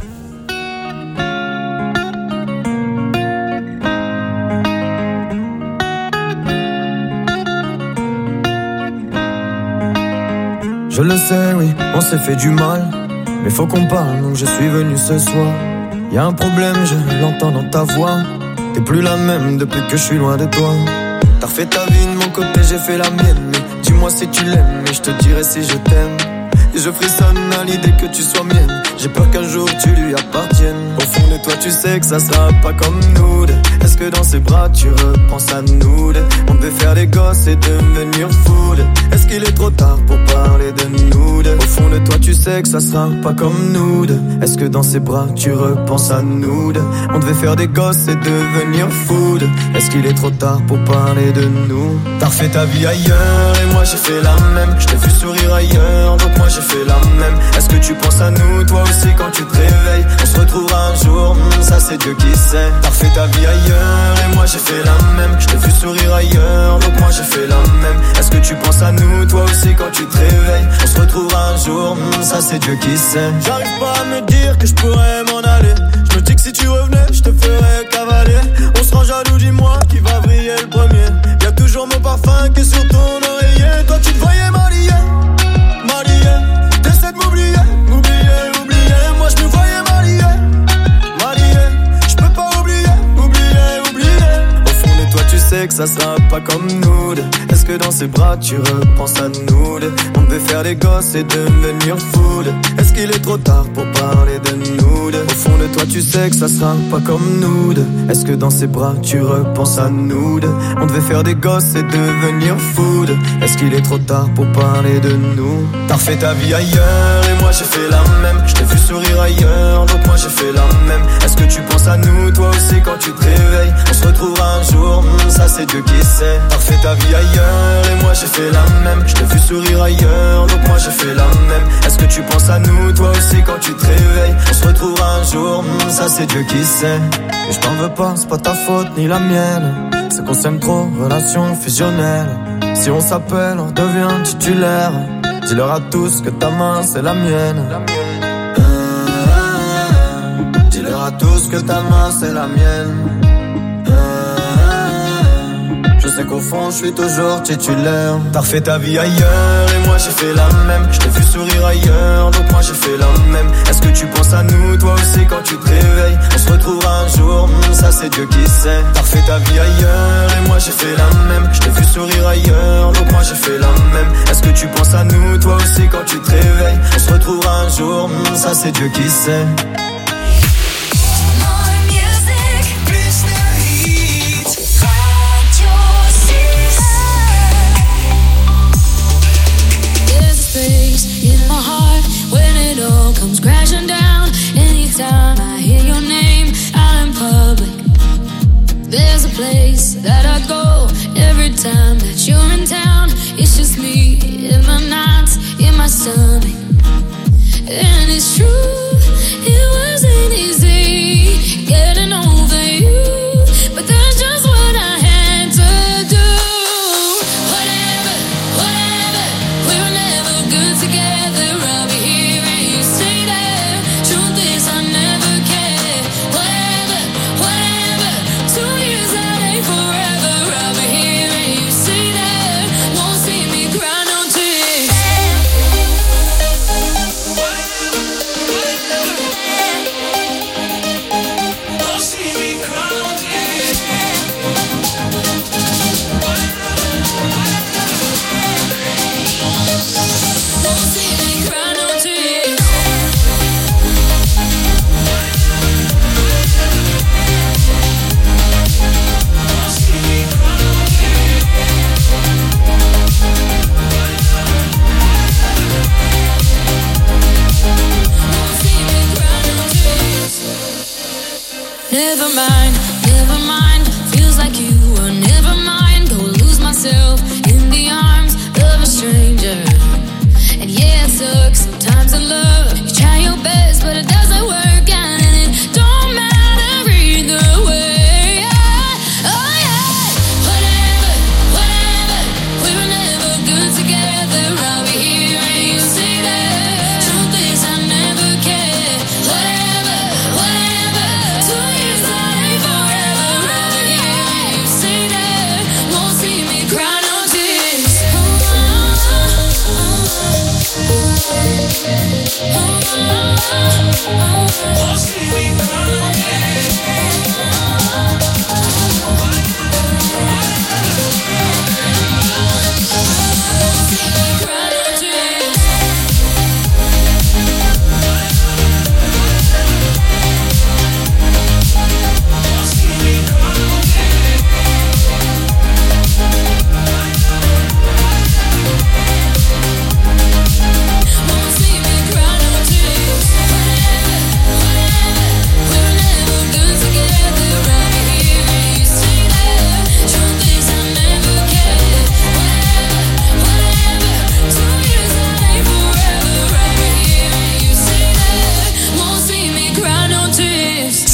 Je le sais, oui, on s'est fait du mal, mais faut qu'on parle, donc je suis venu ce soir. Y'a un problème, je l'entends dans ta voix. T'es plus la même depuis que je suis loin de toi. T'as refait ta vie de mon côté, j'ai fait la mienne. Mais dis-moi si tu l'aimes, et je te dirai si je t'aime. Et je frissonne à l'idée que tu sois mienne. J'ai peur qu'un jour tu lui appartiennes. Au fond de toi tu sais que ça sera pas comme nous deux. Est-ce que dans ses bras tu repenses à nous deux? On devait faire des gosses et devenir fous. Est-ce qu'il est trop tard pour parler de nous deux? Au fond de toi tu sais que ça sera pas comme nous deux. Est-ce que dans ses bras tu repenses à nous deux? On devait faire des gosses et devenir fous. Est-ce qu'il est trop tard pour parler de nous? T'as refait ta vie ailleurs et moi j'ai fait la même. Je t'ai vu sourire ailleurs, donc moi j'ai fait la même. Est-ce que tu penses à nous toi aussi quand tu te réveilles? On se retrouvera un jour, ça c'est Dieu qui sait. T'as refait ta vie ailleurs et moi j'ai fait la même. Je t'ai vu sourire ailleurs, donc moi j'ai fait la même. Est-ce que tu penses à nous toi aussi quand tu te réveilles? On se retrouvera un jour, ça c'est Dieu qui sait. J'arrive pas à me dire que je pourrais m'en aller. Je me dis que si tu revenais, je te ferais cavaler. On se rend jaloux, dis-moi qui va briller le premier. Y'a toujours mon parfum qui est sur ton oreiller. Toi tu te voyais m'allier. T'essaies de m'oublier. Moi je me voyais m'allier. Je peux pas oublier. Au fond de toi tu sais que ça sera pas comme nous deux. Est-ce que dans ses bras tu repenses à nous deux? On devait faire des gosses et devenir fous. Est-ce qu'il est trop tard pour parler de nous deux? Au fond de toi tu sais que ça sera pas comme nous deux. Est-ce que dans ses bras tu repenses à nous deux? On devait faire des gosses et devenir fous. Est-ce qu'il est trop tard pour parler de nous? T'as refait ta vie ailleurs et moi j'ai fait la même. Je t'ai vu sourire ailleurs, donc moi j'ai fait la même. Est-ce que tu penses à nous toi aussi quand tu te réveilles? On se retrouvera un jour, ça c'est Dieu qui sait. T'as refait ta vie ailleurs et moi j'ai fait la même. Je t'ai vu sourire ailleurs, donc moi j'ai fait la même. Est-ce que tu penses à nous toi aussi quand tu te réveilles? On se retrouvera un jour, ça c'est Dieu qui sait. Et je t'en veux pas, c'est pas ta faute ni la mienne. C'est qu'on s'aime trop, relation fusionnelle. Si on s'appelle, on devient titulaire. Dis-leur à tous que ta main c'est la mienne. Dis-leur à tous que ta main c'est la mienne. Je sais qu'au fond je suis toujours titulaire. T'as refait ta vie ailleurs et moi j'ai fait la même. Je t'ai vu sourire ailleurs, donc moi j'ai fait la même. Est-ce que tu penses à nous toi aussi quand tu te réveilles? On se retrouvera un jour, ça c'est Dieu qui sait. T'as refait ta vie ailleurs et moi j'ai fait la même. Je t'ai vu sourire ailleurs, donc moi j'ai fait la même. Est-ce que tu penses à nous toi aussi quand tu te réveilles? On se retrouvera un jour, ça c'est Dieu qui sait. In my heart, when it all comes crashing down, anytime I hear your name out in public, there's a place that I go every time that you're in town. It's just me in the nights, in my stomach, and it's true, it wasn't easy getting over you, but that's just what I had to do. Whatever, we were never good together. I'll be here and you stay there. Truth is I never cared. Whatever, 2 years that ain't forever. I'll be here and you stay there. Won't see me cry no tears. Won't see me cry no tears. Won't see me cry no tears. Never mind, feels like you were never mine. Go lose myself in the arms of a stranger. And yeah, it sucks sometimes in love. You try your best, but it doesn't work.